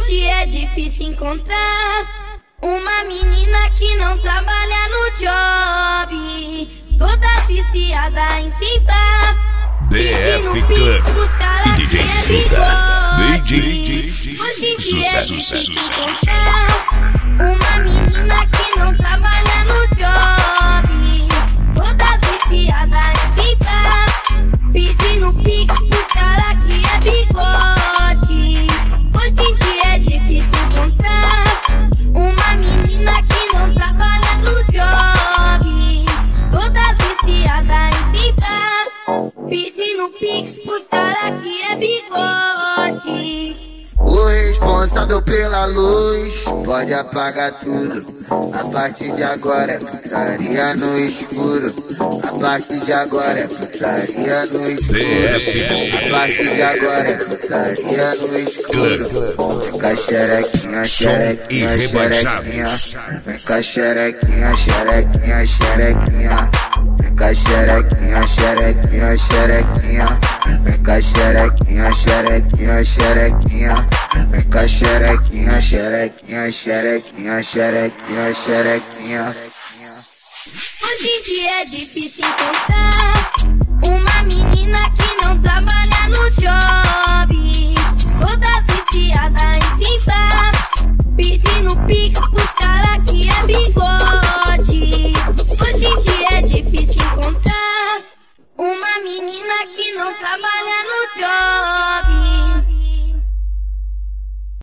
em dia é difícil encontrar uma menina que não trabalha no job, toda viciada em sentar. DF Club e DJ Sucesso. DJ Hoje em dia é difícil encontrar uma menina que não trabalha no job, toda viciada em sentar, pedindo pix pro cara que é bigode. Hoje em dia é difícil encontrar uma menina que não trabalha no job, toda viciada em sentar, pedindo pix pro cara que é bigode. O responsável pela luz pode apagar tudo. A partir de agora é putaria no escuro. A partir de agora é putaria no escuro. A partir de agora é putaria no escuro. Vem cá xerequinha, xerequinha, xerequinha. Vem cá xerequinha, xerequinha, xerequinha. Vem cá xerequinha, xerequinha, xerequinha. Vem cá xerequinha, xerequinha, xerequinha. Vem cá xerequinha, xerequinha, xerequinha, xerequinha, xerequinha. Hoje em dia é difícil encontrar uma menina que não trabalha